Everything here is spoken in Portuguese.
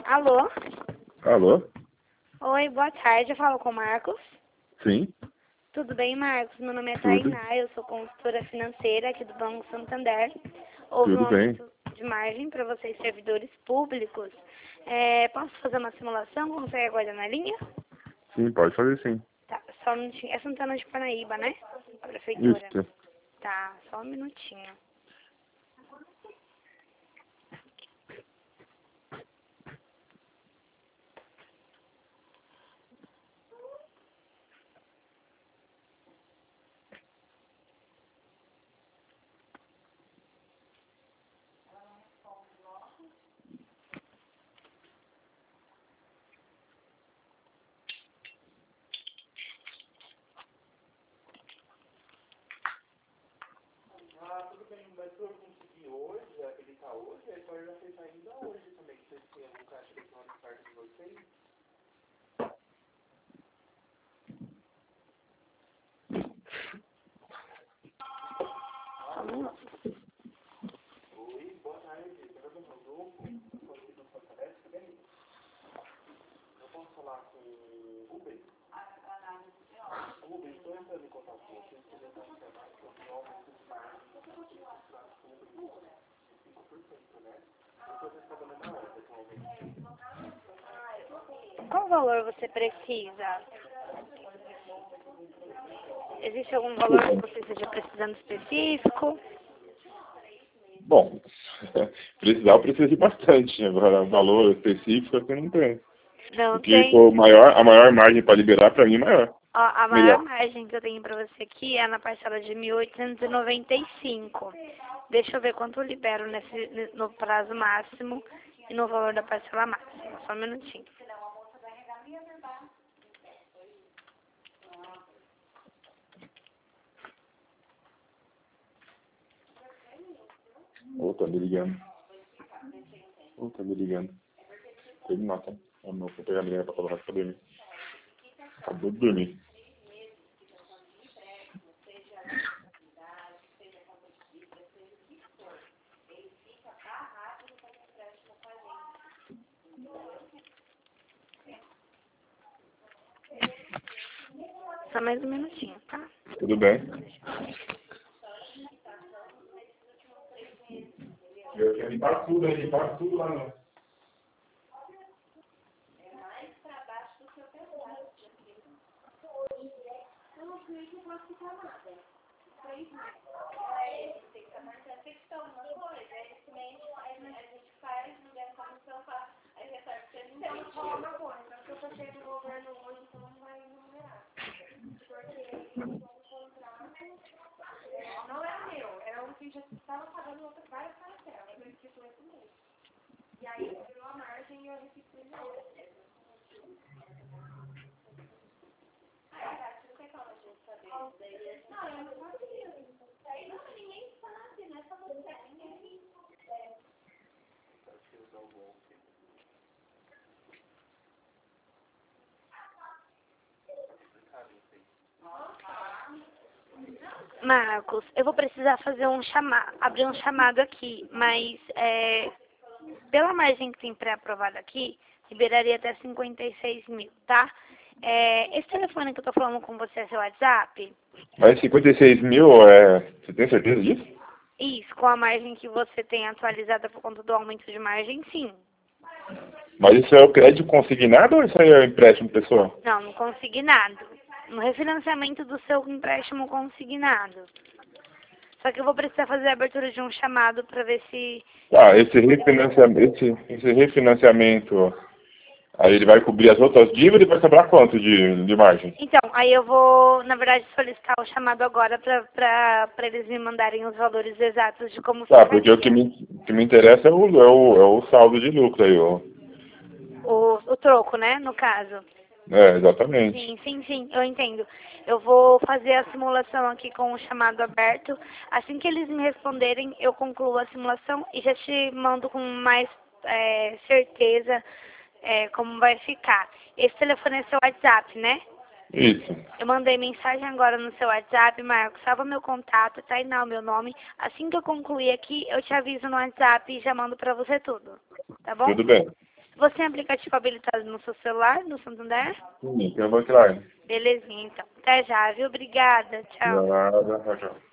Alô? Alô? Oi, boa tarde. Eu falo com o Marcos. Sim, Tudo bem, Marcos? Meu nome é tudo, Tainá, eu sou consultora financeira aqui do Banco Santander. Houve um tudo bem. aumento de margem para vocês, servidores públicos. Posso fazer uma simulação? Consegue aguardar na linha? Sim, pode fazer sim. Tá, só um minutinho. É Santana de Parnaíba, né? A prefeitura. Isso. Tá, só um minutinho. Só um minuto. Qual valor você precisa? Existe algum valor que você esteja precisando específico? Bom, precisar eu preciso de bastante. Agora, valor específico assim não tem. Não O que tem. for maior, a maior margem para liberar para mim é maior. Ó, a maior Melhor. margem que eu tenho para você aqui é na parcela de 1.895. Deixa eu ver quanto eu libero no prazo máximo e no valor da parcela máxima. Só um minutinho. Ô, tá me ligando. Ô, tá me ligando. Ele mata. Eu não vou pegar a menina pra colocar pra dormir. Acabou de dormir. Só mais um minutinho, tá? Tudo bem? Eu quero limpar tudo aí, limpar tudo lá no... Marcos, eu vou precisar fazer abrir um chamado aqui, mas pela margem que tem pré-aprovada aqui, liberaria até 56 mil, tá? Esse telefone que eu tô falando com você é seu WhatsApp? Mas 56 mil, você tem certeza disso? Isso, com a margem que você tem atualizada por conta do aumento de margem, sim. Mas isso é o crédito consignado ou isso aí é o empréstimo pessoal? Não, no consignado. No refinanciamento do seu empréstimo consignado. Só que eu vou precisar fazer a abertura de um chamado para ver se... Ah, esse refinanciamento, aí ele vai cobrir as outras dívidas e vai sobrar quanto de margem? Então, aí eu vou, na verdade, solicitar o chamado agora para eles me mandarem os valores exatos de como Tá, porque o que ficaria. que me interessa é o saldo de lucro aí, ó. O troco, né, no caso. Exatamente. Sim, eu entendo. Eu vou fazer a simulação aqui com o chamado aberto. Assim que eles me responderem, eu concluo a simulação e já te mando com mais certeza como vai ficar. Esse telefone é seu WhatsApp, né? Isso. Eu mandei mensagem agora no seu WhatsApp, Marcos, salva meu contato, Tainá, o meu nome. Assim que eu concluir aqui, eu te aviso no WhatsApp e já mando pra você tudo. Tá bom? Tudo bem. Você tem aplicativo habilitado no seu celular, no Santander? Sim, tem a bankline. Belezinha, então. Até já, viu? Obrigada. Tchau. Nada, tchau.